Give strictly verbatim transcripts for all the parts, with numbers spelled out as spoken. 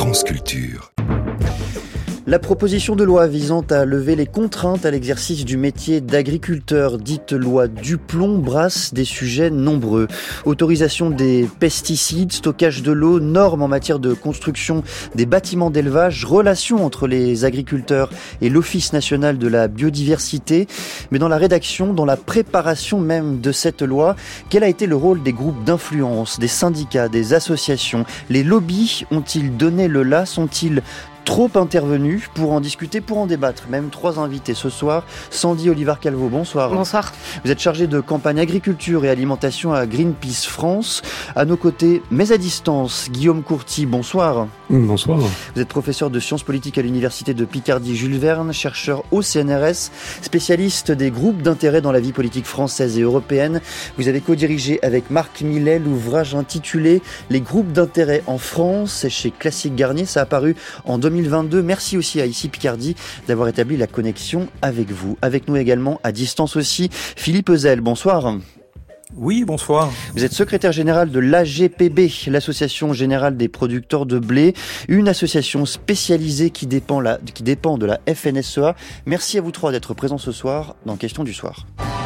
France Culture. La proposition de loi visant à lever les contraintes à l'exercice du métier d'agriculteur, dite loi Duplon, brasse des sujets nombreux. Autorisation des pesticides, stockage de l'eau, normes en matière de construction des bâtiments d'élevage, relations entre les agriculteurs et l'Office national de la biodiversité. Mais dans la rédaction, dans la préparation même de cette loi, quel a été le rôle des groupes d'influence, des syndicats, des associations? Les lobbies ont-ils donné le là? Sont-ils trop intervenus? Pour en discuter, pour en débattre, même trois invités ce soir. Sandy Olivar-Calvo, bonsoir. Bonsoir. Vous êtes chargé de campagne agriculture et alimentation à Greenpeace France. À nos côtés, mais à distance, Guillaume Courty, bonsoir. Bonsoir. Vous êtes professeur de sciences politiques à l'université de Picardie Jules Verne, chercheur au C N R S, spécialiste des groupes d'intérêt dans la vie politique française et européenne. Vous avez co-dirigé avec Marc Millet l'ouvrage intitulé « Les groupes d'intérêt en France ». C'est chez Classique Garnier, ça a paru en deux mille vingt-deux. Merci aussi à Ici Picardie d'avoir établi la connexion avec vous. Avec nous également, à distance aussi, Philippe Ezel, bonsoir. Oui, bonsoir. Vous êtes secrétaire général de l'A G P B, l'Association Générale des Producteurs de Blé, une association spécialisée qui dépend, la, qui dépend de la F N S E A. Merci à vous trois d'être présents ce soir dans Question du soir.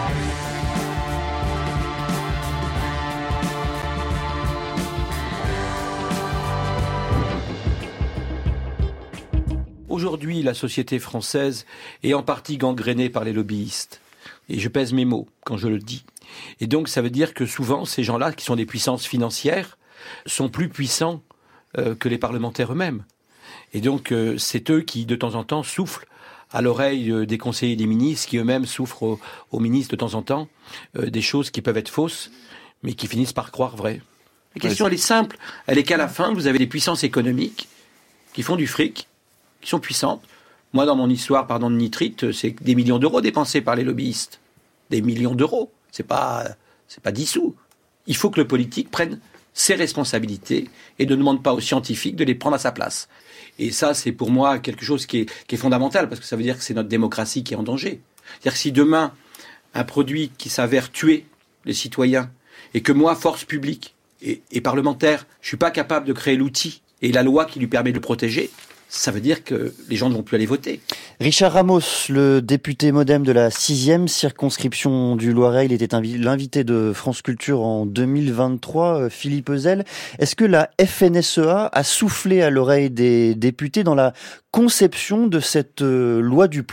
Aujourd'hui, la société française est en partie gangrénée par les lobbyistes. Et je pèse mes mots quand je le dis. Et donc, ça veut dire que souvent, ces gens-là, qui sont des puissances financières, sont plus puissants euh, que les parlementaires eux-mêmes. Et donc, euh, c'est eux qui, de temps en temps, soufflent à l'oreille euh, des conseillers des ministres, qui eux-mêmes souffrent aux, aux ministres de temps en temps, euh, des choses qui peuvent être fausses, mais qui finissent par croire vraies. La question, elle est simple. Elle est qu'à la fin, vous avez des puissances économiques qui font du fric, qui sont puissantes. Moi, dans mon histoire, pardon, de nitrite, c'est des millions d'euros dépensés par les lobbyistes. Des millions d'euros. C'est pas, c'est pas dix sous. Il faut que le politique prenne ses responsabilités et ne demande pas aux scientifiques de les prendre à sa place. Et ça, c'est pour moi quelque chose qui est, qui est fondamental, parce que ça veut dire que c'est notre démocratie qui est en danger. C'est-à-dire que si demain, un produit qui s'avère tuer les citoyens, et que moi, force publique et, et parlementaire, je suis pas capable de créer l'outil et la loi qui lui permet de le protéger, ça veut dire que les gens ne vont plus aller voter. Richard Ramos, le député MoDem de la sixième circonscription du Loiret, il était invi- l'invité de France Culture en deux mille vingt-trois. Philippe Ezel, est-ce que la F N S E A a soufflé à l'oreille des députés dans la conception de cette euh, loi Duplon ?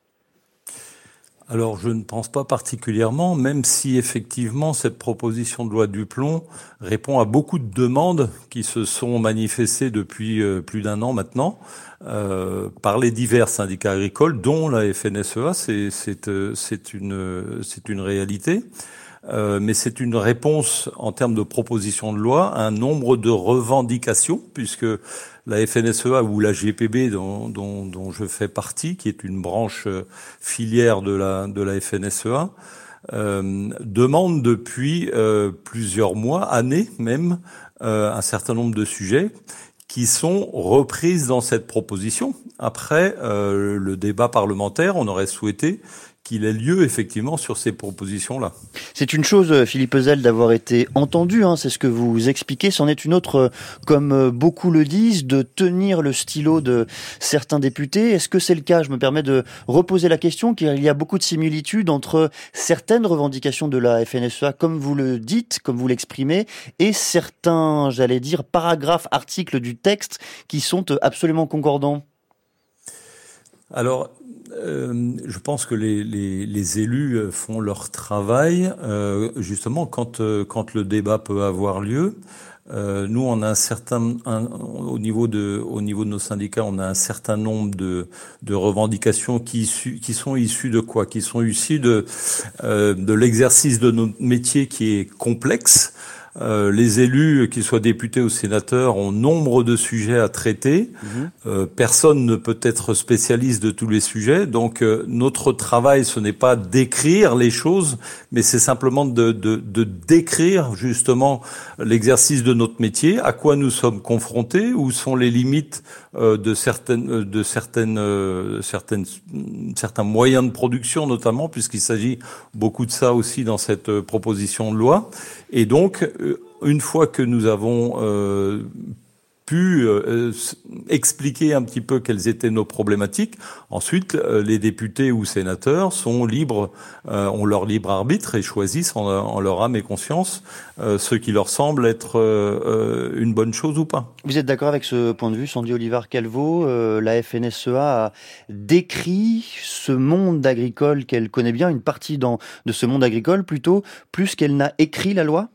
Alors, je ne pense pas particulièrement, même si effectivement cette proposition de loi Duplon répond à beaucoup de demandes qui se sont manifestées depuis euh, plus d'un an maintenant euh, par les divers syndicats agricoles, dont la F N S E A. C'est, c'est, euh, c'est une, c'est une réalité. Euh, mais c'est une réponse en termes de proposition de loi à un nombre de revendications, puisque la F N S E A ou la G P B dont, dont, dont je fais partie, qui est une branche filière de la, de la F N S E A, euh, demande depuis euh, plusieurs mois, années même, euh, un certain nombre de sujets qui sont reprises dans cette proposition. Après euh, le débat parlementaire, on aurait souhaité qu'il ait lieu effectivement sur ces propositions-là. C'est une chose, Philippe Ezel, d'avoir été entendu, hein, c'est ce que vous expliquez. C'en est une autre, comme beaucoup le disent, de tenir le stylo de certains députés. Est-ce que c'est le cas? Je me permets de reposer la question, car il y a beaucoup de similitudes entre certaines revendications de la F N S E A, comme vous le dites, comme vous l'exprimez, et certains, j'allais dire, paragraphes, articles du texte qui sont absolument concordants. Alors, euh, je pense que les, les, les élus font leur travail, euh, justement quand euh, quand le débat peut avoir lieu. Euh, nous, on a un certain, un, au niveau de, au niveau de nos syndicats, on a un certain nombre de, de revendications qui, issues, qui sont issues de quoi? Qui sont issues de, euh, de l'exercice de notre métier qui est complexe. Euh, les élus, qu'ils soient députés ou sénateurs, ont nombre de sujets à traiter. Mmh. Euh, personne ne peut être spécialiste de tous les sujets. Donc, euh, notre travail, ce n'est pas d'écrire les choses, mais c'est simplement de, de, de décrire justement l'exercice de notre métier, à quoi nous sommes confrontés, où sont les limites euh, de certaines, de certaines, euh, certaines, certains moyens de production, notamment, puisqu'il s'agit beaucoup de ça aussi dans cette euh, proposition de loi. Et donc, une fois que nous avons euh, pu euh, expliquer un petit peu quelles étaient nos problématiques. Ensuite, euh, les députés ou sénateurs sont libres, euh, ont leur libre arbitre et choisissent en, en leur âme et conscience euh, ce qui leur semble être euh, une bonne chose ou pas. Vous êtes d'accord avec ce point de vue, Sandy Olivard-Calvo? euh, La F N S E A a décrit ce monde agricole qu'elle connaît bien, une partie dans, de ce monde agricole plutôt, plus qu'elle n'a écrit la loi?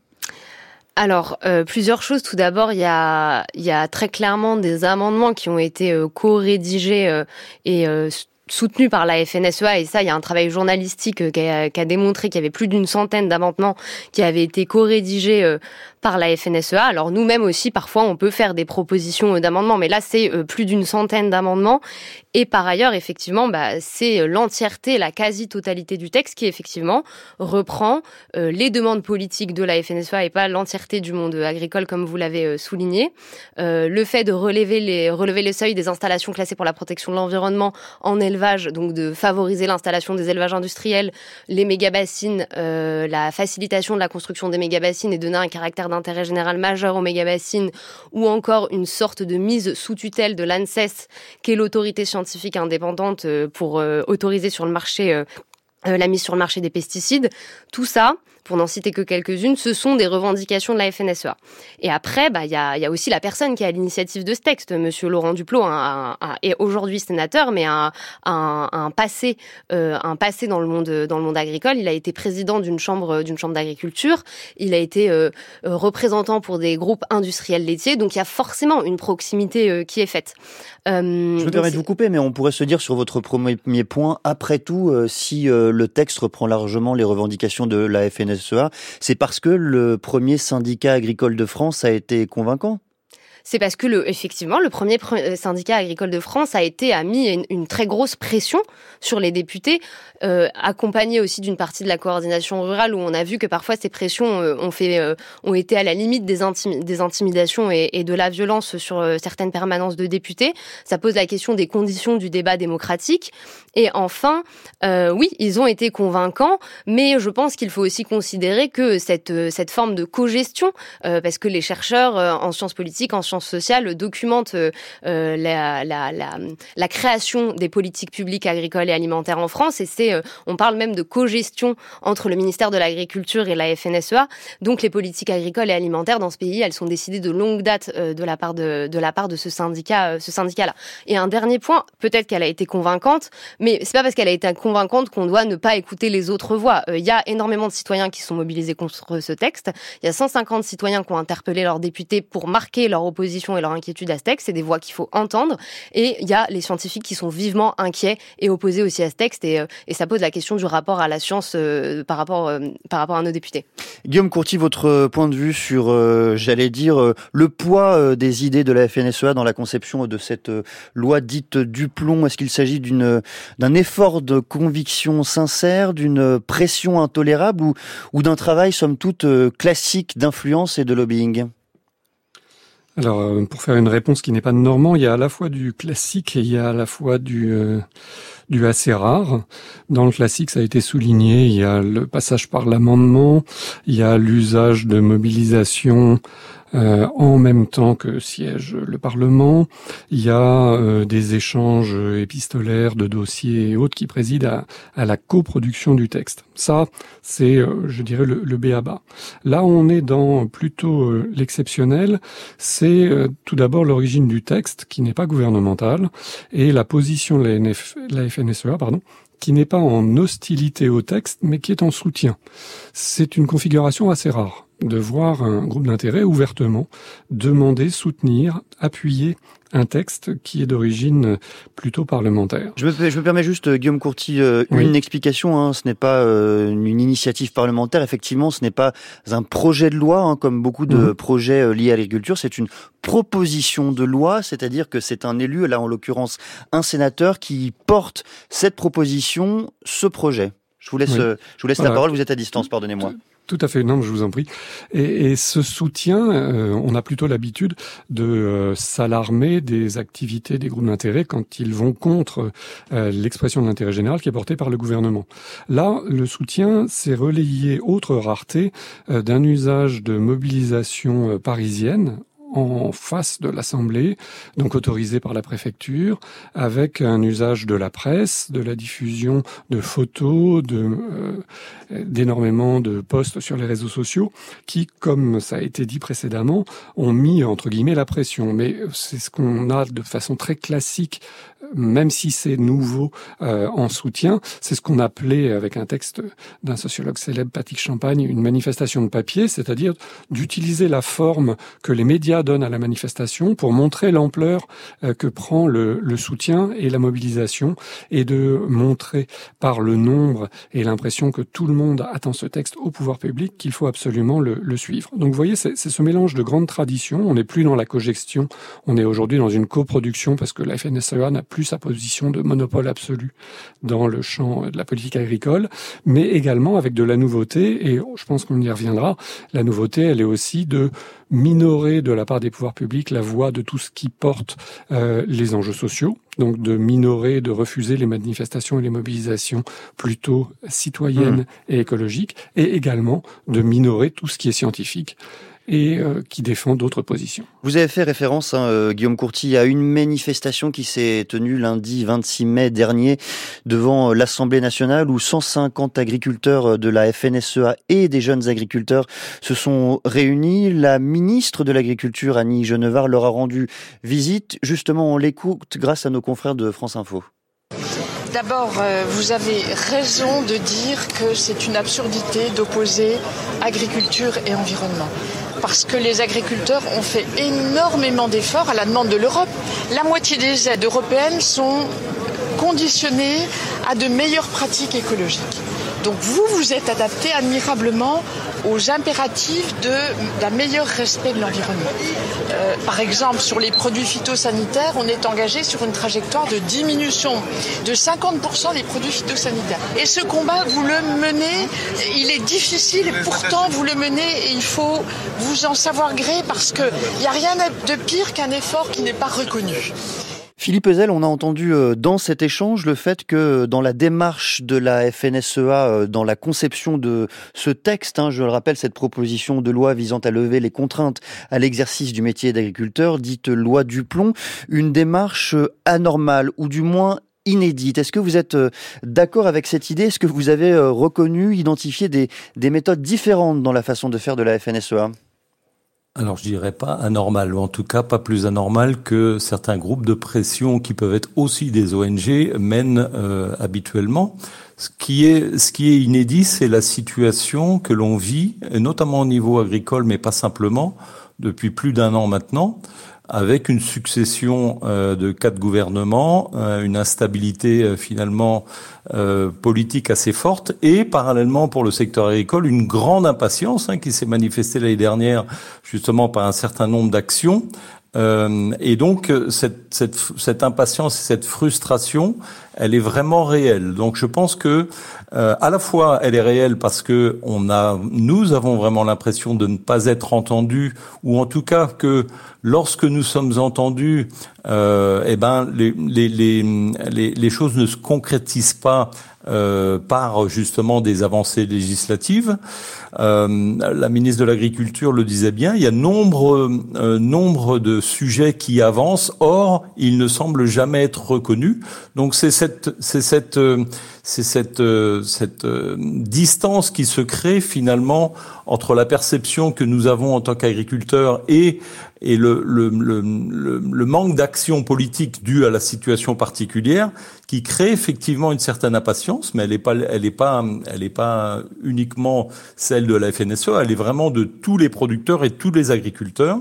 Alors, euh, plusieurs choses. Tout d'abord, il y a, il y a très clairement des amendements qui ont été euh, co-rédigés euh, et euh, soutenus par la F N S E A, et ça, il y a un travail journalistique euh, qui, a, qui a démontré qu'il y avait plus d'une centaine d'amendements qui avaient été co-rédigés euh, par la F N S E A. Alors nous-mêmes aussi, parfois, on peut faire des propositions d'amendements, mais là, c'est euh, plus d'une centaine d'amendements. Et par ailleurs, effectivement, bah, c'est l'entièreté, la quasi-totalité du texte qui, effectivement, reprend euh, les demandes politiques de la F N S E A et pas l'entièreté du monde agricole, comme vous l'avez euh, souligné. Euh, le fait de relever les, relever les seuils des installations classées pour la protection de l'environnement en élevage, donc de favoriser l'installation des élevages industriels, les méga-bassines, euh, la facilitation de la construction des méga-bassines et donner un caractère d'intérêt général majeur aux méga-bassines, ou encore une sorte de mise sous tutelle de l'ANSES, qui est l'autorité scientifique scientifique indépendante pour euh, autoriser sur le marché euh, euh, la mise sur le marché des pesticides. Tout ça, pour n'en citer que quelques-unes, ce sont des revendications de la F N S E A. Et après, bah, il y a, y a aussi la personne qui est à l'initiative de ce texte, Monsieur Laurent Duplot, un, un, un, est aujourd'hui sénateur, mais un, un, un passé, euh, un passé dans le monde, dans le monde agricole. Il a été président d'une chambre, d'une chambre d'agriculture. Il a été euh, représentant pour des groupes industriels laitiers. Donc, il y a forcément une proximité euh, qui est faite. Euh, Je me permets de vous couper, mais on pourrait se dire sur votre premier point, après tout, euh, si euh, le texte reprend largement les revendications de la F N S E A, c'est parce que le premier syndicat agricole de France a été convaincant? C'est parce que, le, effectivement, le premier syndicat agricole de France a été a mis une, une très grosse pression sur les députés, euh, accompagné aussi d'une partie de la coordination rurale, où on a vu que parfois ces pressions euh, ont fait, euh, ont été à la limite des, intimi- des intimidations et, et de la violence sur euh, certaines permanences de députés. Ça pose la question des conditions du débat démocratique. Et enfin, euh, oui, ils ont été convaincants, mais je pense qu'il faut aussi considérer que cette, cette forme de cogestion, euh, parce que les chercheurs euh, en sciences politiques, en sciences sociales documente euh, la, la, la, la création des politiques publiques agricoles et alimentaires en France, et c'est, euh, on parle même de cogestion entre le ministère de l'Agriculture et la F N S E A. Donc les politiques agricoles et alimentaires dans ce pays, elles sont décidées de longue date euh, de la part de, de la part de ce syndicat, euh, ce syndicat-là. Et un dernier point, peut-être qu'elle a été convaincante, mais c'est pas parce qu'elle a été convaincante qu'on doit ne pas écouter les autres voix. Il euh, y a énormément de citoyens qui sont mobilisés contre ce texte. Il y a cent cinquante citoyens qui ont interpellé leurs députés pour marquer leur opposition et leur inquiétude à ce texte. C'est des voix qu'il faut entendre. Et il y a les scientifiques qui sont vivement inquiets et opposés aussi à ce texte. Et, euh, et ça pose la question du rapport à la science euh, par rapport, euh, par rapport à nos députés. Guillaume Courty, votre point de vue sur, euh, j'allais dire, euh, le poids euh, des idées de la F N S E A dans la conception de cette euh, loi dite Duplon. Est-ce qu'il s'agit d'une, d'un effort de conviction sincère, d'une pression intolérable ou, ou d'un travail, somme toute, euh, classique d'influence et de lobbying ? Alors, pour faire une réponse qui n'est pas normande, il y a à la fois du classique et il y a à la fois du euh, du assez rare. Dans le classique, ça a été souligné, il y a le passage par l'amendement, il y a l'usage de mobilisation Euh, en même temps que siège le Parlement. Il y a euh, des échanges épistolaires de dossiers et autres qui président à, à la coproduction du texte. Ça, c'est, euh, je dirais, le, le b a ba. Là, on est dans plutôt euh, l'exceptionnel. C'est euh, tout d'abord l'origine du texte, qui n'est pas gouvernementale, et la position de la, N F, la F N S E A, pardon, qui n'est pas en hostilité au texte, mais qui est en soutien. C'est une configuration assez rare de voir un groupe d'intérêt ouvertement demander, soutenir, appuyer un texte qui est d'origine plutôt parlementaire. Je me, je me permets juste, Guillaume Courty, euh, oui. une explication. Hein, ce n'est pas euh, une initiative parlementaire. Effectivement, ce n'est pas un projet de loi, hein, comme beaucoup de mmh. projets euh, liés à l'agriculture. C'est une proposition de loi, c'est-à-dire que c'est un élu, là en l'occurrence un sénateur, qui porte cette proposition, ce projet. Je vous laisse, oui. euh, je vous laisse voilà. la parole. Vous êtes à distance, pardonnez-moi. Tout à fait, non, je vous en prie. Et, et ce soutien, euh, on a plutôt l'habitude de euh, s'alarmer des activités des groupes d'intérêt quand ils vont contre euh, l'expression de l'intérêt général qui est portée par le gouvernement. Là, le soutien, c'est relayer, autre rareté, euh, d'un usage de mobilisation euh, parisienne, en face de l'Assemblée, donc autorisé par la préfecture, avec un usage de la presse, de la diffusion de photos, de, euh, d'énormément de posts sur les réseaux sociaux, qui, comme ça a été dit précédemment, ont mis, entre guillemets, la pression. Mais c'est ce qu'on a de façon très classique, même si c'est nouveau euh, en soutien, c'est ce qu'on appelait, avec un texte d'un sociologue célèbre, Patrick Champagne, une manifestation de papier, c'est-à-dire d'utiliser la forme que les médias donnent à la manifestation pour montrer l'ampleur euh, que prend le, le soutien et la mobilisation, et de montrer par le nombre et l'impression que tout le monde attend ce texte au pouvoir public qu'il faut absolument le, le suivre. Donc vous voyez, c'est, c'est ce mélange de grandes traditions. On n'est plus dans la cogestion, on est aujourd'hui dans une coproduction parce que la F N S E A n'a plus sa position de monopole absolu dans le champ de la politique agricole, mais également avec de la nouveauté, et je pense qu'on y reviendra. La nouveauté, elle est aussi de minorer de la part des pouvoirs publics la voix de tout ce qui porte euh, les enjeux sociaux, donc de minorer, de refuser les manifestations et les mobilisations plutôt citoyennes mmh. et écologiques, et également de minorer tout ce qui est scientifique et euh, qui défend d'autres positions. Vous avez fait référence, hein, euh, Guillaume Courty, à une manifestation qui s'est tenue lundi vingt-six mai dernier devant euh, l'Assemblée nationale, où cent cinquante agriculteurs de la F N S E A et des jeunes agriculteurs se sont réunis. La ministre de l'Agriculture, Annie Genevard, leur a rendu visite. Justement, on l'écoute grâce à nos confrères de France Info. D'abord, euh, vous avez raison de dire que c'est une absurdité d'opposer agriculture et environnement. Parce que les agriculteurs ont fait énormément d'efforts à la demande de l'Europe. La moitié des aides européennes sont conditionnées à de meilleures pratiques écologiques. Donc vous, vous êtes adapté admirablement aux impératifs de, d'un meilleur respect de l'environnement. Euh, par exemple, sur les produits phytosanitaires, on est engagé sur une trajectoire de diminution de cinquante pour cent des produits phytosanitaires. Et ce combat, vous le menez, il est difficile et pourtant vous le menez et il faut vous en savoir gré parce qu'il n'y a rien de pire qu'un effort qui n'est pas reconnu. Philippe Ezel, on a entendu dans cet échange le fait que dans la démarche de la F N S E A, dans la conception de ce texte, hein, je le rappelle, cette proposition de loi visant à lever les contraintes à l'exercice du métier d'agriculteur, dite loi Duplon, une démarche anormale ou du moins inédite. Est-ce que vous êtes d'accord avec cette idée ? Est-ce que vous avez reconnu, identifié des, des méthodes différentes dans la façon de faire de la F N S E A ? Alors je dirais pas anormal, ou en tout cas pas plus anormal que certains groupes de pression qui peuvent être aussi des O N G mènent euh, habituellement. Ce qui est ce qui est inédit, c'est la situation que l'on vit, notamment au niveau agricole, mais pas simplement, depuis plus d'un an maintenant, avec une succession euh, de quatre gouvernements, euh, une instabilité euh, finalement euh, politique assez forte, et parallèlement pour le secteur agricole, une grande impatience hein, qui s'est manifestée l'année dernière justement par un certain nombre d'actions. Euh, et donc cette, cette, cette impatience et cette frustration, elle est vraiment réelle. Donc je pense que euh, à la fois elle est réelle parce que on a, nous avons vraiment l'impression de ne pas être entendus, ou en tout cas que lorsque nous sommes entendus, euh, eh ben les, les, les, les, les choses ne se concrétisent pas euh, par justement des avancées législatives. Euh, la ministre de l'Agriculture le disait bien, il y a nombre, euh, nombre de sujets qui avancent, or ils ne semblent jamais être reconnus. Donc c'est cette, c'est cette, euh, c'est cette, euh, cette euh, distance qui se crée finalement entre la perception que nous avons en tant qu'agriculteurs et et le, le, le, le, le manque d'action politique dû à la situation particulière, qui crée effectivement une certaine impatience, mais elle n'est pas, elle est pas, elle est pas uniquement celle de la F N S E A, elle est vraiment de tous les producteurs et tous les agriculteurs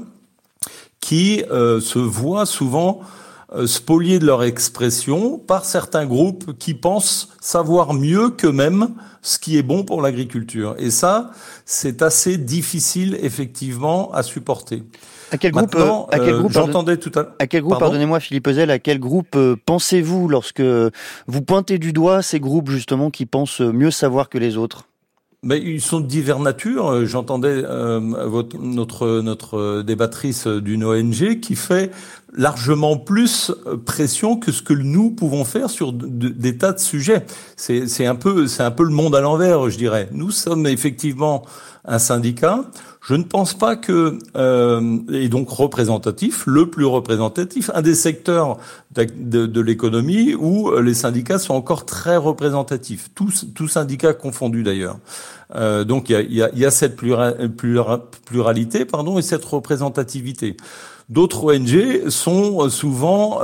qui euh, se voient souvent euh, spoliés de leur expression par certains groupes qui pensent savoir mieux qu'eux-mêmes ce qui est bon pour l'agriculture. Et ça, c'est assez difficile effectivement à supporter. À quel groupe, Maintenant, à quel groupe, euh, j'entendais tout à l'heure. À quel groupe, Pardon pardonnez-moi Philippe Ezel, à quel groupe euh, pensez-vous lorsque vous pointez du doigt ces groupes justement qui pensent mieux savoir que les autres ? Mais ils sont de diverses natures. J'entendais euh, votre, notre notre débattrice d'une O N G qui fait largement plus pression que ce que nous pouvons faire sur de, de, des tas de sujets. C'est, c'est un peu, c'est un peu le monde à l'envers, je dirais. Nous sommes effectivement un syndicat. Je ne pense pas que, euh, et donc représentatif, le plus représentatif, un des secteurs de, de, de l'économie où les syndicats sont encore très représentatifs, tous, tous syndicats confondus d'ailleurs. Euh, donc il y a, il y a, il y a cette plura, plura, pluralité, pardon, et cette représentativité. D'autres O N G sont souvent,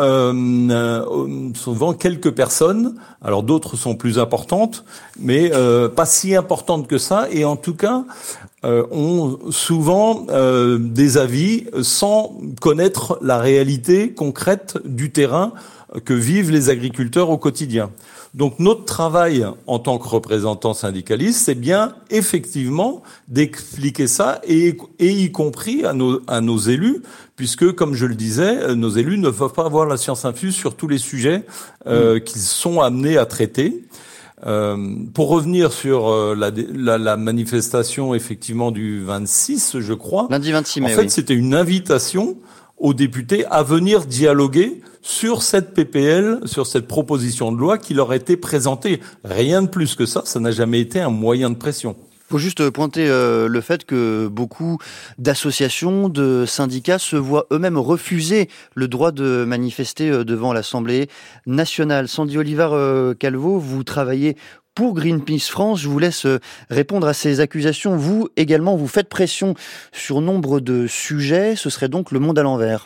euh, souvent quelques personnes. Alors d'autres sont plus importantes, mais euh, pas si importantes que ça. Et en tout cas, euh, ont souvent euh, des avis sans connaître la réalité concrète du terrain que vivent les agriculteurs au quotidien. Donc notre travail en tant que représentant syndicaliste, c'est bien effectivement d'expliquer ça, et, et y compris à nos, à nos élus, puisque, comme je le disais, nos élus ne peuvent pas avoir la science infuse sur tous les sujets euh, mmh. qu'ils sont amenés à traiter. Euh, pour revenir sur euh, la, la, la manifestation effectivement du vingt-six, je crois, lundi vingt-six mai, en fait, oui. C'était une invitation aux députés à venir dialoguer sur cette P P L, sur cette proposition de loi qui leur a été présentée. Rien de plus que ça, ça n'a jamais été un moyen de pression. Il faut juste pointer euh, le fait que beaucoup d'associations, de syndicats se voient eux-mêmes refuser le droit de manifester euh, devant l'Assemblée nationale. Sandy Olivard-Calvo, euh, vous travaillez pour Greenpeace France. Je vous laisse répondre à ces accusations. Vous également, vous faites pression sur nombre de sujets. Ce serait donc le monde à l'envers.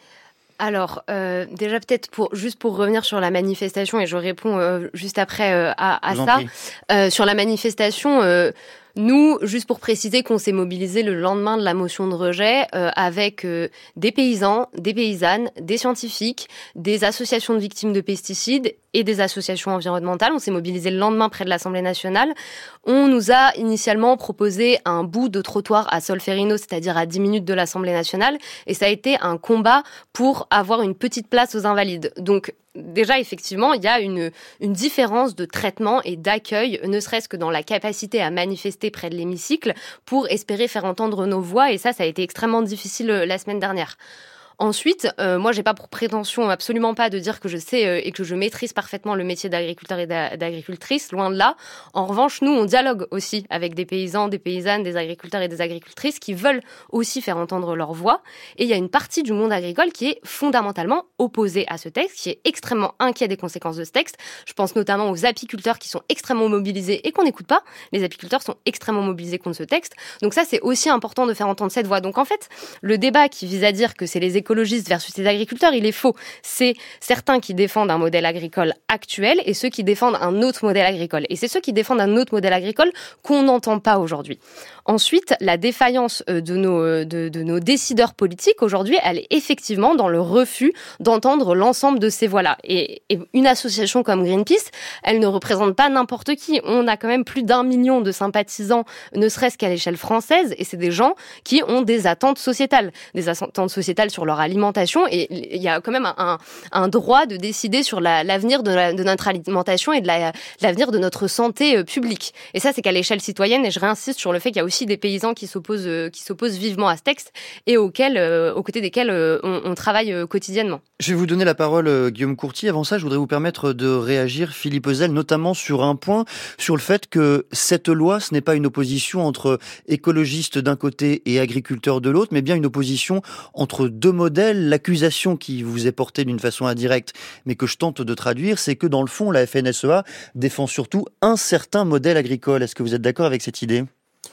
Alors, euh, déjà peut-être pour juste pour revenir sur la manifestation, et je réponds euh, juste après euh, à, à ça. Euh, sur la manifestation, euh, nous, juste pour préciser qu'on s'est mobilisé le lendemain de la motion de rejet euh, avec euh, des paysans, des paysannes, des scientifiques, des associations de victimes de pesticides et des associations environnementales. On s'est mobilisé le lendemain près de l'Assemblée nationale. On nous a initialement proposé un bout de trottoir à Solferino, c'est-à-dire à dix minutes de l'Assemblée nationale, et ça a été un combat pour avoir une petite place aux Invalides. Donc, déjà, effectivement, il y a une, une différence de traitement et d'accueil, ne serait-ce que dans la capacité à manifester près de l'hémicycle pour espérer faire entendre nos voix. Et ça, ça a été extrêmement difficile la semaine dernière. Ensuite, euh, moi, j'ai pas pour prétention absolument pas de dire que je sais euh, et que je maîtrise parfaitement le métier d'agriculteur et d'agricultrice, loin de là. En revanche, nous, on dialogue aussi avec des paysans, des paysannes, des agriculteurs et des agricultrices qui veulent aussi faire entendre leur voix. Et il y a une partie du monde agricole qui est fondamentalement opposée à ce texte, qui est extrêmement inquiet des conséquences de ce texte. Je pense notamment aux apiculteurs qui sont extrêmement mobilisés et qu'on n'écoute pas. Les apiculteurs sont extrêmement mobilisés contre ce texte. Donc ça, c'est aussi important de faire entendre cette voix. Donc en fait, le débat qui vise à dire que c'est les écologistes versus les agriculteurs, il est faux. C'est certains qui défendent un modèle agricole actuel et ceux qui défendent un autre modèle agricole. Et c'est ceux qui défendent un autre modèle agricole qu'on n'entend pas aujourd'hui. Ensuite, la défaillance de nos, de, de nos décideurs politiques aujourd'hui, elle est effectivement dans le refus d'entendre l'ensemble de ces voix-là. Et, et une association comme Greenpeace, elle ne représente pas n'importe qui. On a quand même plus d'un million de sympathisants, ne serait-ce qu'à l'échelle française, et c'est des gens qui ont des attentes sociétales, des attentes sociétales sur leur alimentation, et il y a quand même un, un, un droit de décider sur la, l'avenir de, la, de notre alimentation et de la, l'avenir de notre santé publique. Et ça, c'est qu'à l'échelle citoyenne, et je réinsiste sur le fait qu'il y a aussi des paysans qui s'opposent, qui s'opposent vivement à ce texte et auxquels, euh, aux côtés desquels euh, on, on travaille euh, quotidiennement. Je vais vous donner la parole, euh, Guillaume Courtier. Avant ça, je voudrais vous permettre de réagir, Philippe Ezel, notamment sur un point, sur le fait que cette loi, ce n'est pas une opposition entre écologistes d'un côté et agriculteurs de l'autre, mais bien une opposition entre deux modèles. L'accusation qui vous est portée d'une façon indirecte, mais que je tente de traduire, c'est que dans le fond, la F N S E A défend surtout un certain modèle agricole. Est-ce que vous êtes d'accord avec cette idée ?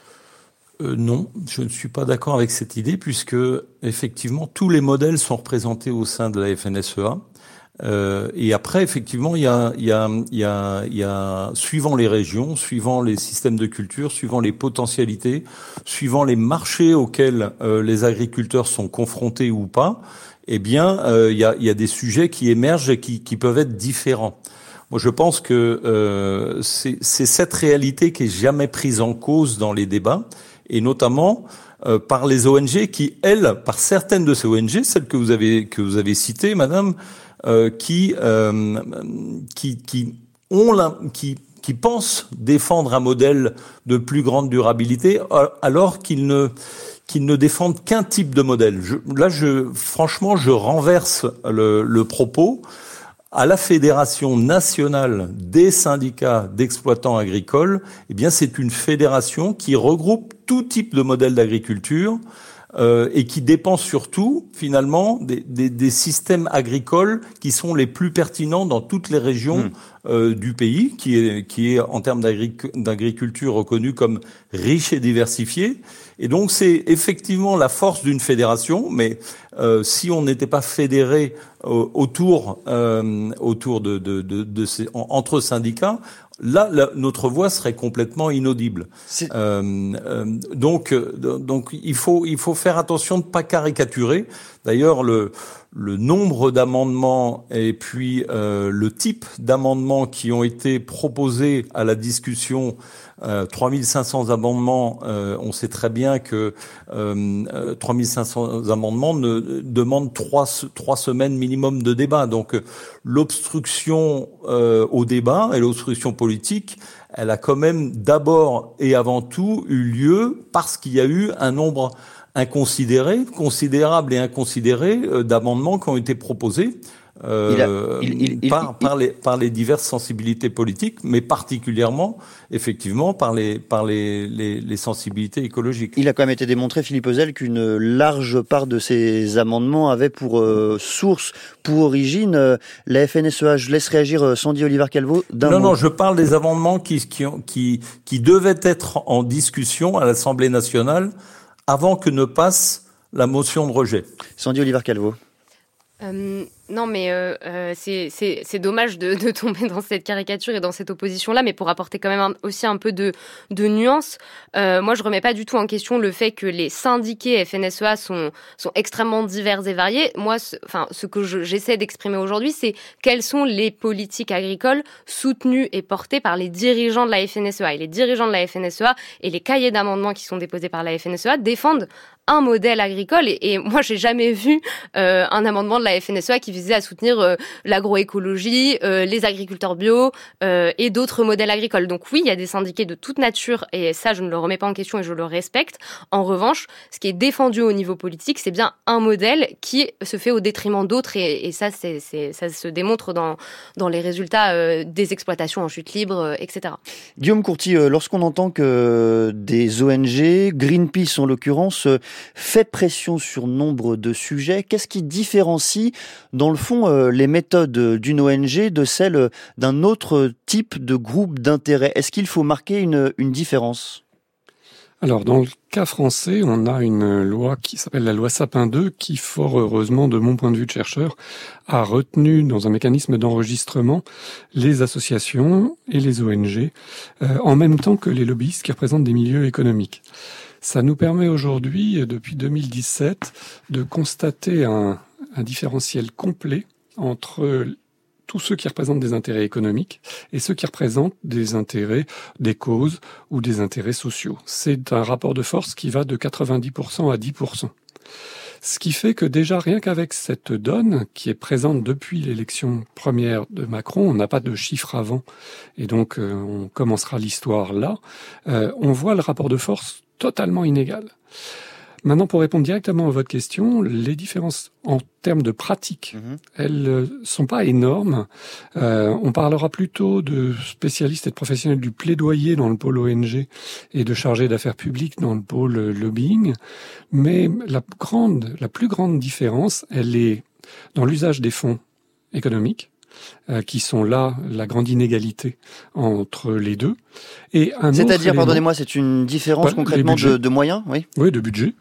Euh, non, je ne suis pas d'accord avec cette idée puisque effectivement tous les modèles sont représentés au sein de la F N S E A. Euh, et après, effectivement, il y a, il y a, il y a, il y a, suivant les régions, suivant les systèmes de culture, suivant les potentialités, suivant les marchés auxquels euh, les agriculteurs sont confrontés ou pas, eh bien, euh, il y a, il y a des sujets qui émergent et qui, qui peuvent être différents. Moi, je pense que euh, c'est, c'est cette réalité qui est jamais prise en cause dans les débats, et notamment euh, par les O N G qui, elles, par certaines de ces O N G, celles que vous avez que vous avez citées, Madame, euh, qui euh, qui qui ont la, qui qui pensent défendre un modèle de plus grande durabilité, alors qu'ils ne qu'ils ne défendent qu'un type de modèle. Je, là, je, franchement, je renverse le, le propos. À la Fédération nationale des syndicats d'exploitants agricoles, eh bien, c'est une fédération qui regroupe tout type de modèle d'agriculture euh, et qui dépend surtout, finalement, des, des, des systèmes agricoles qui sont les plus pertinents dans toutes les régions mmh. euh, du pays, qui est, qui est en termes d'agric- d'agriculture reconnu comme riche et diversifié. Et donc, c'est effectivement la force d'une fédération, mais euh, si on n'était pas fédéré euh, autour, euh, autour de, de, de, de ces, en, entre syndicats, là, là, notre voix serait complètement inaudible. Euh, euh, donc, donc, il faut, il faut faire attention de ne pas caricaturer. D'ailleurs, le, le nombre d'amendements et puis euh, le type d'amendements qui ont été proposés à la discussion. Euh, trois mille cinq cents amendements, euh, on sait très bien que euh, trois mille cinq cents amendements ne, demandent trois, trois semaines minimum de débat. Donc euh, l'obstruction euh, au débat et l'obstruction politique, elle a quand même d'abord et avant tout eu lieu parce qu'il y a eu un nombre inconsidéré, considérable et inconsidéré euh, d'amendements qui ont été proposés. Euh, il a, il, il, par, il, par, les, par les diverses sensibilités politiques, mais particulièrement, effectivement, par les, par les, les, les sensibilités écologiques. Il a quand même été démontré, Philippe Ozel, qu'une large part de ces amendements avait pour euh, source, pour origine, euh, la F N S E A. Je laisse réagir euh, Sandy Oliver-Calvo d'un Non, mot. non, je parle des amendements qui, qui, qui, qui devaient être en discussion à l'Assemblée nationale avant que ne passe la motion de rejet. Sandy Oliver-Calvo. Euh, non, mais euh, euh, c'est, c'est, c'est dommage de, de tomber dans cette caricature et dans cette opposition-là, mais pour apporter quand même un, aussi un peu de, de nuance, euh, moi je remets pas du tout en question le fait que les syndiqués F N S E A sont, sont extrêmement divers et variés. Moi, ce, enfin, ce que je, j'essaie d'exprimer aujourd'hui, c'est quelles sont les politiques agricoles soutenues et portées par les dirigeants de la F N S E A. Et les dirigeants de la F N S E A et les cahiers d'amendements qui sont déposés par la F N S E A défendent un modèle agricole et, et moi j'ai jamais vu euh, un amendement de la F N S E A qui visait à soutenir euh, l'agroécologie, euh, les agriculteurs bio euh, et d'autres modèles agricoles. Donc oui, il y a des syndiqués de toute nature et ça je ne le remets pas en question et je le respecte. En revanche, ce qui est défendu au niveau politique, c'est bien un modèle qui se fait au détriment d'autres et, et ça c'est, c'est ça se démontre dans dans les résultats euh, des exploitations en chute libre, euh, et cetera. Guillaume Courty, euh, lorsqu'on entend que des O N G, Greenpeace en l'occurrence, euh, fait pression sur nombre de sujets, qu'est-ce qui différencie, dans le fond, euh, les méthodes d'une O N G de celles d'un autre type de groupe d'intérêt ? Est-ce qu'il faut marquer une, une différence ? Alors, dans le cas français, on a une loi qui s'appelle la loi Sapin deux, qui, fort heureusement, de mon point de vue de chercheur, a retenu dans un mécanisme d'enregistrement les associations et les O N G, euh, en même temps que les lobbyistes qui représentent des milieux économiques. Ça nous permet aujourd'hui, depuis deux mille dix-sept, de constater un, un différentiel complet entre tous ceux qui représentent des intérêts économiques et ceux qui représentent des intérêts, des causes ou des intérêts sociaux. C'est un rapport de force qui va de quatre-vingt-dix pour cent à dix pour cent. Ce qui fait que déjà, rien qu'avec cette donne qui est présente depuis l'élection première de Macron, on n'a pas de chiffres avant, et donc euh, on commencera l'histoire là, euh, on voit le rapport de force totalement inégal. Maintenant, pour répondre directement à votre question, les différences en termes de pratique, mmh. elles euh, sont pas énormes. Euh, on parlera plutôt de spécialistes et de professionnels du plaidoyer dans le pôle O N G et de chargés d'affaires publiques dans le pôle lobbying. Mais la grande, la plus grande différence, elle est dans l'usage des fonds économiques, euh, qui sont là la grande inégalité entre les deux. Et un C'est-à-dire, autre élément, pardonnez-moi, c'est une différence bah, concrètement de, de moyens, oui. Oui, de budget.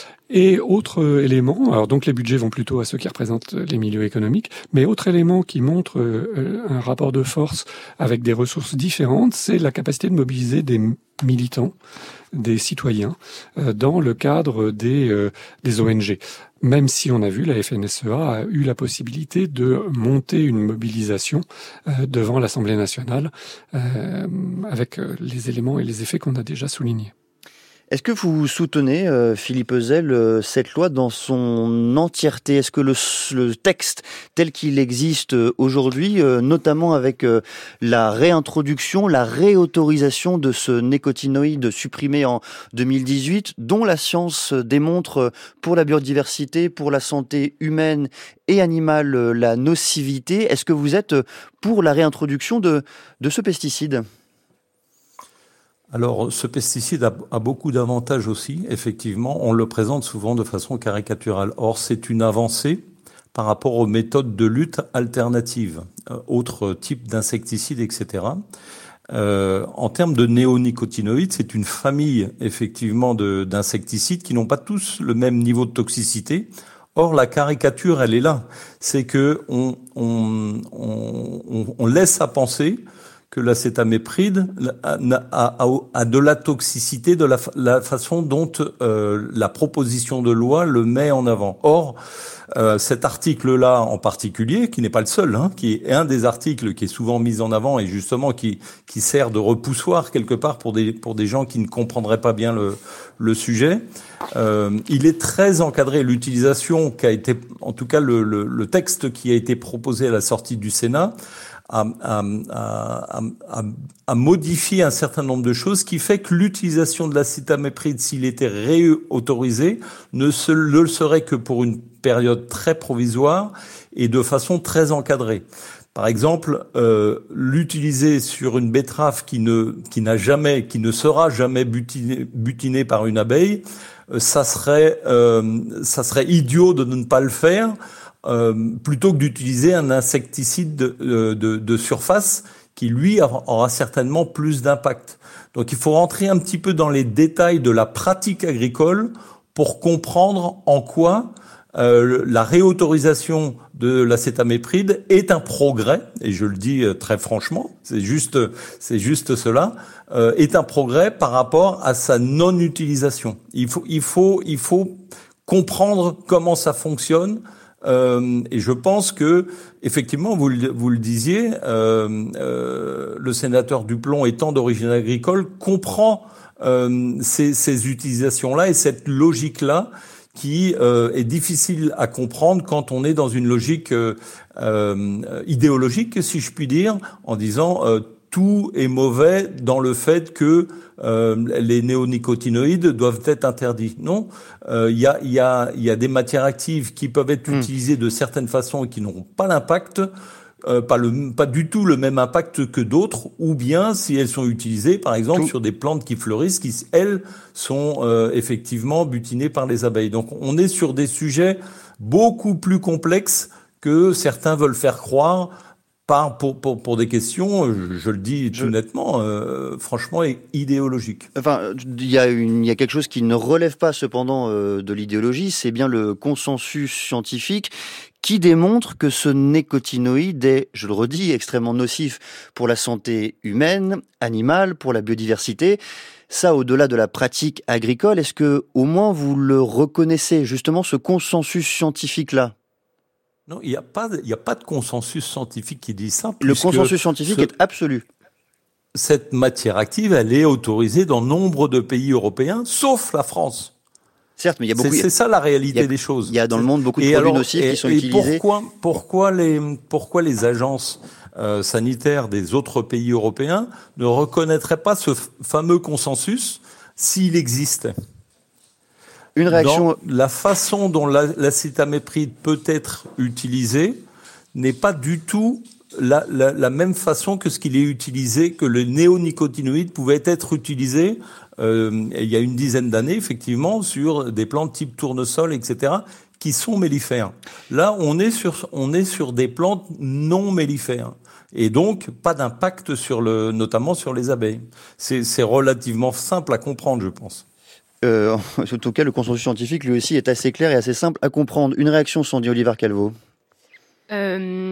Et autre élément, alors donc les budgets vont plutôt à ceux qui représentent les milieux économiques, mais autre élément qui montre euh, un rapport de force avec des ressources différentes, c'est la capacité de mobiliser des militants, des citoyens, euh, dans le cadre des, euh, des O N G. Même si on a vu, la F N S E A a eu la possibilité de monter une mobilisation euh, devant l'Assemblée nationale euh, avec euh, les éléments et les effets qu'on a déjà soulignés. Est-ce que vous soutenez, euh, Philippe Ezel, euh, cette loi dans son entièreté ? Est-ce que le, le texte tel qu'il existe aujourd'hui, euh, notamment avec euh, la réintroduction, la réautorisation de ce nécotinoïde supprimé en deux mille dix-huit, dont la science démontre pour la biodiversité, pour la santé humaine et animale, la nocivité, est-ce que vous êtes pour la réintroduction de, de ce pesticide ? Alors, ce pesticide a, a beaucoup d'avantages aussi, effectivement. On le présente souvent de façon caricaturale. Or, c'est une avancée par rapport aux méthodes de lutte alternatives, euh, autres types d'insecticides, et cetera. Euh, en termes de néonicotinoïdes, c'est une famille, effectivement, de, d'insecticides qui n'ont pas tous le même niveau de toxicité. Or, la caricature, elle est là. C'est que on, on, on, on laisse à penser que l'acétamépride a, a, a, a de la toxicité de la, la façon dont euh, la proposition de loi le met en avant. Or, euh, cet article-là en particulier, qui n'est pas le seul, hein, qui est un des articles qui est souvent mis en avant et justement qui, qui sert de repoussoir quelque part pour des, pour des gens qui ne comprendraient pas bien le, le sujet, euh, il est très encadré. L'utilisation qui a été, en tout cas le, le, le texte qui a été proposé à la sortie du Sénat, À, à, à, à, à modifier un certain nombre de choses, qui fait que l'utilisation de l'acétamépride, s'il était réautorisé, ne se, le serait que pour une période très provisoire et de façon très encadrée. Par exemple, euh, l'utiliser sur une betterave qui ne qui n'a jamais, qui ne sera jamais butinée, butinée par une abeille, euh, ça serait euh, ça serait idiot de ne pas le faire. Euh, plutôt que d'utiliser un insecticide de, de, de surface qui, lui, aura certainement plus d'impact. Donc il faut rentrer un petit peu dans les détails de la pratique agricole pour comprendre en quoi euh, la réautorisation de l'acétamépride est un progrès, et je le dis très franchement, c'est juste, c'est juste cela, euh, est un progrès par rapport à sa non-utilisation. Il faut, il faut, il faut comprendre comment ça fonctionne. Euh, et je pense que, effectivement, vous le, vous le disiez, euh, euh, le sénateur Duplon, étant d'origine agricole, comprend euh, ces, ces utilisations-là et cette logique-là qui euh, est difficile à comprendre quand on est dans une logique euh, euh, idéologique, si je puis dire, en disant euh, tout est mauvais dans le fait que euh, les néonicotinoïdes doivent être interdits. Non, il euh, y a, y a, y a des matières actives qui peuvent être mmh. utilisées de certaines façons et qui n'auront pas l'impact, euh, pas, le, pas du tout le même impact que d'autres, ou bien si elles sont utilisées, par exemple, tout. sur des plantes qui fleurissent, qui, elles, sont euh, effectivement butinées par les abeilles. Donc on est sur des sujets beaucoup plus complexes que certains veulent faire croire, Par, pour, pour, pour des questions, je, je le dis tout je... nettement, euh, franchement, idéologiques. Enfin, il y a une, il y a quelque chose qui ne relève pas cependant euh, de l'idéologie, c'est bien le consensus scientifique qui démontre que ce nécotinoïde est, je le redis, extrêmement nocif pour la santé humaine, animale, pour la biodiversité. Ça, au-delà de la pratique agricole, est-ce que au moins vous le reconnaissez, justement, ce consensus scientifique-là ? Non, il n'y a pas, il n'y a pas de consensus scientifique qui dit ça. Le consensus scientifique ce, est absolu. Cette matière active, elle est autorisée dans nombre de pays européens, sauf la France. Certes, mais il y a beaucoup. C'est, c'est ça la réalité a, des choses. Il y a dans le monde beaucoup de et produits alors, nocifs et, qui sont et utilisés. Pourquoi, pourquoi les, pourquoi les agences euh, sanitaires des autres pays européens ne reconnaîtraient pas ce f- fameux consensus s'il existait? Une réaction. Dans la façon dont la, l'acétamépride peut être utilisée n'est pas du tout la, la, la même façon que ce qu'il est utilisé, que le néonicotinoïde pouvait être utilisé euh, il y a une dizaine d'années, effectivement, sur des plantes type tournesol, et cetera, qui sont mellifères. Là, on est sur, on est sur des plantes non mellifères. Et donc, pas d'impact sur le, notamment sur les abeilles. C'est, c'est relativement simple à comprendre, je pense. Euh, en tout cas, le consensus scientifique, lui aussi, est assez clair et assez simple à comprendre. Une réaction, Sandy Oliver Calvo. Euh,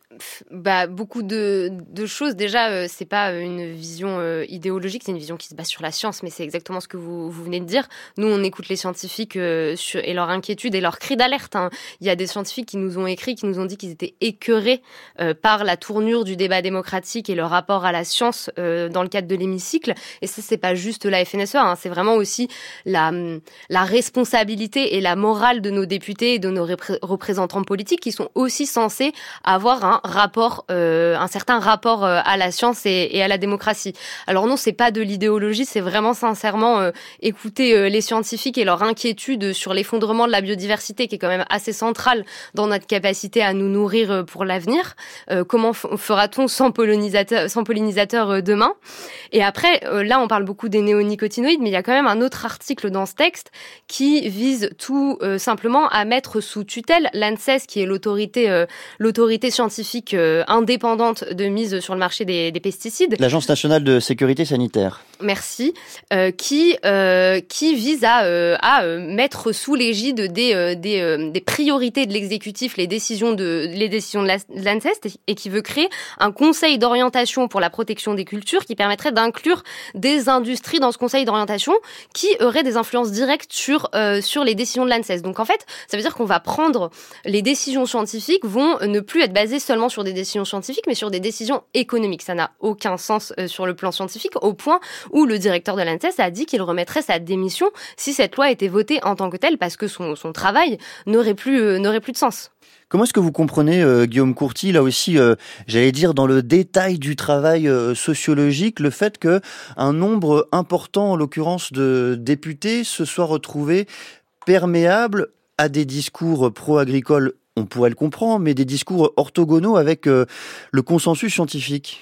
Bah, beaucoup de, de choses. Déjà, euh, c'est pas une vision euh, idéologique, c'est une vision qui se base sur la science, mais c'est exactement ce que vous, vous venez de dire. Nous, on écoute les scientifiques euh, sur, et leurs inquiétudes et leurs cris d'alerte. Hein. Il y a des scientifiques qui nous ont écrit, qui nous ont dit qu'ils étaient écœurés euh, par la tournure du débat démocratique et le rapport à la science euh, dans le cadre de l'hémicycle. Et ça, c'est pas juste la F N S E A, hein. C'est vraiment aussi la, la responsabilité et la morale de nos députés et de nos repré- représentants politiques qui sont aussi censés avoir un rapport, euh, un certain rapport euh, à la science et, et à la démocratie. Alors non, c'est pas de l'idéologie, c'est vraiment sincèrement euh, écouter euh, les scientifiques et leur inquiétude sur l'effondrement de la biodiversité qui est quand même assez centrale dans notre capacité à nous nourrir euh, pour l'avenir. Euh, comment f- fera-t-on sans pollinisateurs, sans pollinisateurs euh, demain ? Et après, euh, là, on parle beaucoup des néonicotinoïdes, mais il y a quand même un autre article dans ce texte qui vise tout euh, simplement à mettre sous tutelle l'ANSES, qui est l'autorité, euh, l'autorité scientifique Euh, indépendante de mise sur le marché des, des pesticides. L'Agence nationale de sécurité sanitaire. Merci. Euh, qui euh, qui vise à euh, à euh, mettre sous l'égide des euh, des euh, des priorités de l'exécutif les décisions de les décisions de l'ANSES et qui veut créer un conseil d'orientation pour la protection des cultures qui permettrait d'inclure des industries dans ce conseil d'orientation qui aurait des influences directes sur euh, sur les décisions de l'ANSES. Donc en fait, ça veut dire qu'on va prendre les décisions scientifiques vont ne plus être basées seulement sur des décisions scientifiques, mais sur des décisions économiques. Ça n'a aucun sens euh, sur le plan scientifique, au point où le directeur de l'ANSES a dit qu'il remettrait sa démission si cette loi était votée en tant que telle, parce que son, son travail n'aurait plus, euh, n'aurait plus de sens. Comment est-ce que vous comprenez, euh, Guillaume Courty, là aussi, euh, j'allais dire dans le détail du travail euh, sociologique, le fait que un nombre important, en l'occurrence de députés, se soit retrouvé perméable à des discours pro-agricoles, on pourrait le comprendre, mais des discours orthogonaux avec euh, le consensus scientifique?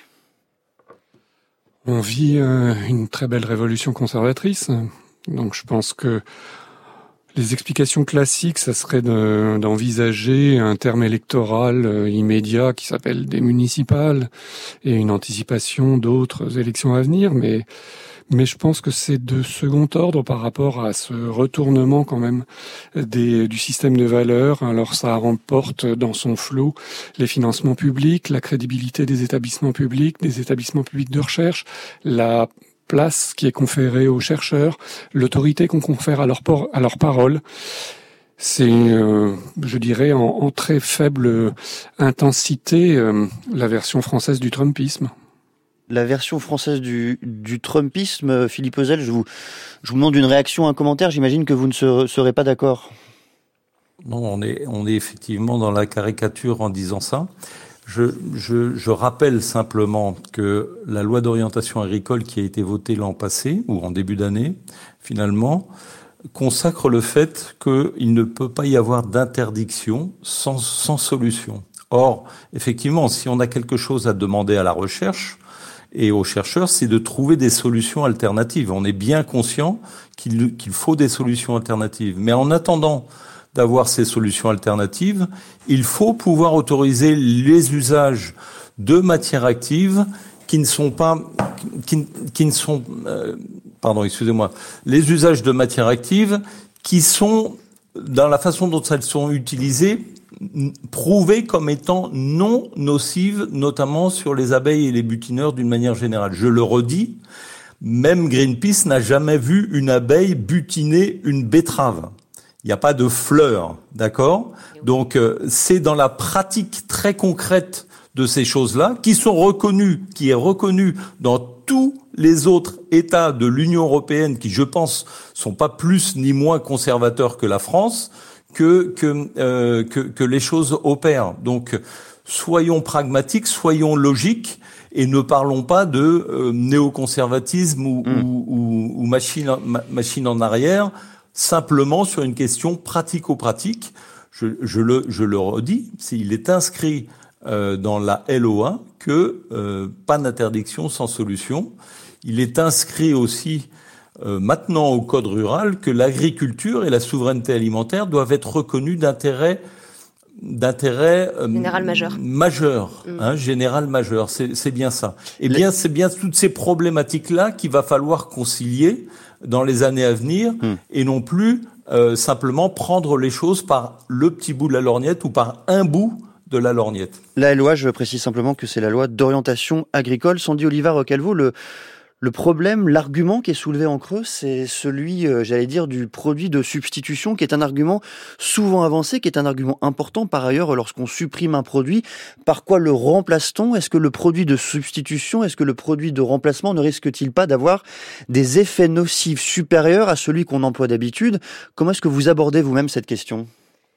On vit euh, une très belle révolution conservatrice, donc je pense que les explications classiques, ça serait de, d'envisager un terme électoral euh, immédiat qui s'appelle des municipales et une anticipation d'autres élections à venir, mais mais je pense que c'est de second ordre par rapport à ce retournement quand même des, du système de valeurs. Alors ça remporte dans son flot les financements publics, la crédibilité des établissements publics, des établissements publics de recherche, la place qui est conférée aux chercheurs, l'autorité qu'on confère à leur, por- à leur parole. C'est, euh, je dirais, en, en très faible intensité, euh, la version française du trumpisme. La version française du, du trumpisme, Philippe Ozel, je vous, je vous demande une réaction, un commentaire, j'imagine que vous ne serez, serez pas d'accord. Non, on est, on est effectivement dans la caricature en disant ça. Je, je, je rappelle simplement que la loi d'orientation agricole qui a été votée l'an passé, ou en début d'année, finalement, consacre le fait qu'il ne peut pas y avoir d'interdiction sans, sans solution. Or, effectivement, si on a quelque chose à demander à la recherche et aux chercheurs, c'est de trouver des solutions alternatives. On est bien conscient qu'il, qu'il faut des solutions alternatives. Mais en attendant d'avoir ces solutions alternatives, il faut pouvoir autoriser les usages de matières actives qui ne sont pas, qui, qui ne sont, euh, pardon, excusez-moi, les usages de matières actives qui sont, dans la façon dont elles sont utilisées, prouvées comme étant non nocives, notamment sur les abeilles et les butineurs d'une manière générale. Je le redis, même Greenpeace n'a jamais vu une abeille butiner une betterave. Il n'y a pas de fleurs, d'accord ? Donc, euh, c'est dans la pratique très concrète de ces choses-là, qui sont reconnues, qui est reconnue dans tous les autres États de l'Union européenne, qui, je pense, sont pas plus ni moins conservateurs que la France, que que euh, que, que les choses opèrent. Donc, soyons pragmatiques, soyons logiques, et ne parlons pas de euh, néoconservatisme ou, mmh. ou, ou, ou machine, ma, machine en arrière, simplement sur une question pratico-pratique. Je, je, le, je le redis, il est inscrit euh, dans la L O A que euh, pas d'interdiction sans solution. Il est inscrit aussi euh, maintenant au Code rural que l'agriculture et la souveraineté alimentaire doivent être reconnues d'intérêt d'intérêt euh, général majeur, majeur, mmh. hein, général majeur. C'est, c'est bien ça. Et bien, c'est bien toutes ces problématiques-là qu'il va falloir concilier dans les années à venir, mmh. et non plus euh, simplement prendre les choses par le petit bout de la lorgnette ou par un bout de la lorgnette. La L O A, je précise simplement que c'est la loi d'orientation agricole. Sandy Olivard-Calvo, le, le problème, l'argument qui est soulevé en creux, c'est celui, euh, j'allais dire, du produit de substitution, qui est un argument souvent avancé, qui est un argument important par ailleurs lorsqu'on supprime un produit. Par quoi le remplace-t-on ? Est-ce que le produit de substitution, est-ce que le produit de remplacement ne risque-t-il pas d'avoir des effets nocifs supérieurs à celui qu'on emploie d'habitude ? Comment est-ce que vous abordez vous-même cette question ?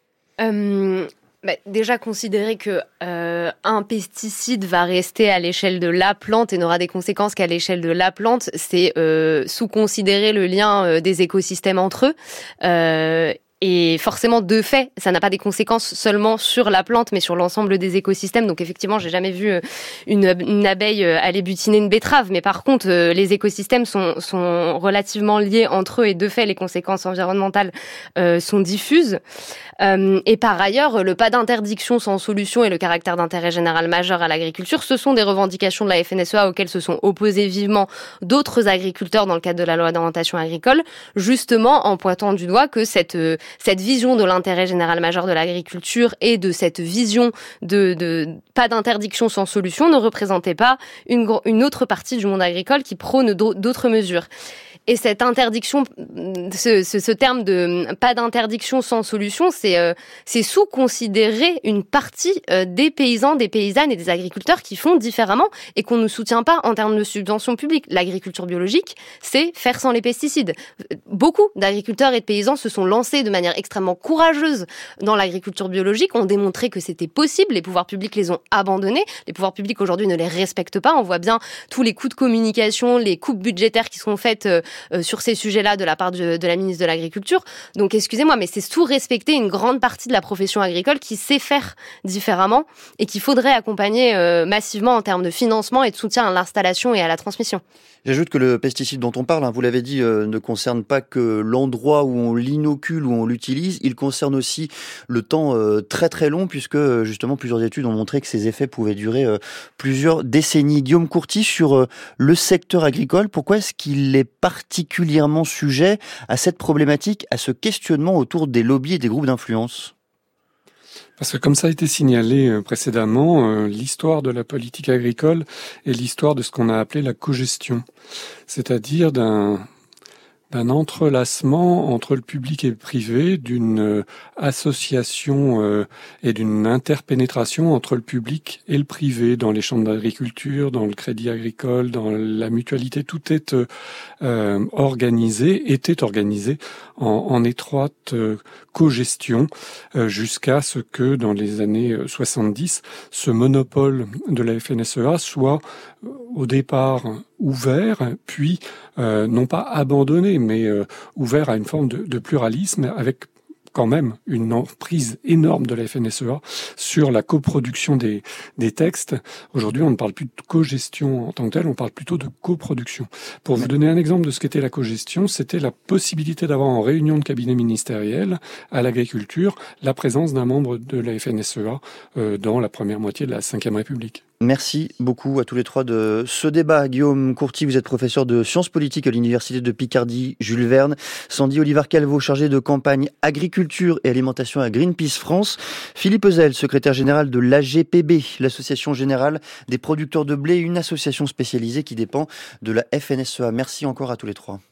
euh... Bah, déjà considérer que euh, un pesticide va rester à l'échelle de la plante et n'aura des conséquences qu'à l'échelle de la plante, c'est euh, sous-considérer le lien euh, des écosystèmes entre eux. Euh, Et forcément, de fait, ça n'a pas des conséquences seulement sur la plante, mais sur l'ensemble des écosystèmes. Donc effectivement, j'ai jamais vu une, une abeille aller butiner une betterave. Mais par contre, les écosystèmes sont, sont relativement liés entre eux et de fait, les conséquences environnementales euh, sont diffuses. Euh, et par ailleurs, le pas d'interdiction sans solution et le caractère d'intérêt général majeur à l'agriculture, ce sont des revendications de la F N S E A auxquelles se sont opposés vivement d'autres agriculteurs dans le cadre de la loi d'orientation agricole, justement en pointant du doigt que cette cette vision de l'intérêt général majeur de l'agriculture et de cette vision de, de pas d'interdiction sans solution ne représentait pas une, une autre partie du monde agricole qui prône d'autres mesures. Et cette interdiction, ce, ce, ce terme de pas d'interdiction sans solution, c'est, euh, c'est sous-considérer une partie euh, des paysans, des paysannes et des agriculteurs qui font différemment et qu'on ne soutient pas en termes de subventions publiques. L'agriculture biologique, c'est faire sans les pesticides. Beaucoup d'agriculteurs et de paysans se sont lancés de manière extrêmement courageuse dans l'agriculture biologique, ont démontré que c'était possible, les pouvoirs publics les ont abandonnés, les pouvoirs publics aujourd'hui ne les respectent pas, on voit bien tous les coûts de communication, les coupes budgétaires qui sont faites euh, Euh, sur ces sujets-là de la part de, de la ministre de l'Agriculture. Donc, excusez-moi, mais c'est sous-respecter une grande partie de la profession agricole qui sait faire différemment et qu'il faudrait accompagner euh, massivement en termes de financement et de soutien à l'installation et à la transmission. J'ajoute que le pesticide dont on parle, hein, vous l'avez dit, euh, ne concerne pas que l'endroit où on l'inocule, où on l'utilise. Il concerne aussi le temps euh, très très long, puisque justement plusieurs études ont montré que ces effets pouvaient durer euh, plusieurs décennies. Guillaume Courty, sur euh, le secteur agricole, pourquoi est-ce qu'il est particulièrement sujet à cette problématique, à ce questionnement autour des lobbies et des groupes d'influence ? Parce que comme ça a été signalé précédemment, euh, l'histoire de la politique agricole est l'histoire de ce qu'on a appelé la cogestion, c'est-à-dire d'un d'un entrelacement entre le public et le privé, d'une euh, association euh, et d'une interpénétration entre le public et le privé dans les chambres d'agriculture, dans le crédit agricole, dans la mutualité. Tout est euh, organisé, était organisé en, en étroite euh, cogestion euh, jusqu'à ce que dans les années soixante-dix, ce monopole de la F N S E A soit euh, au départ ouvert, puis euh, non pas abandonné, mais euh, ouvert à une forme de, de pluralisme avec quand même une emprise énorme de la F N S E A sur la coproduction des, des textes. Aujourd'hui, on ne parle plus de cogestion en tant que telle, on parle plutôt de coproduction. Pour vous donner un exemple de ce qu'était la cogestion, c'était la possibilité d'avoir en réunion de cabinet ministériel à l'agriculture la présence d'un membre de la F N S E A euh, dans la première moitié de la cinquième République. Merci beaucoup à tous les trois de ce débat. Guillaume Courty, vous êtes professeur de sciences politiques à l'Université de Picardie Jules Verne. Sandy Olivard-Calvo, chargé de campagne agriculture et alimentation à Greenpeace France. Philippe Ezel, secrétaire général de l'A G P B, l'Association générale des producteurs de blé, une association spécialisée qui dépend de la F N S E A. Merci encore à tous les trois.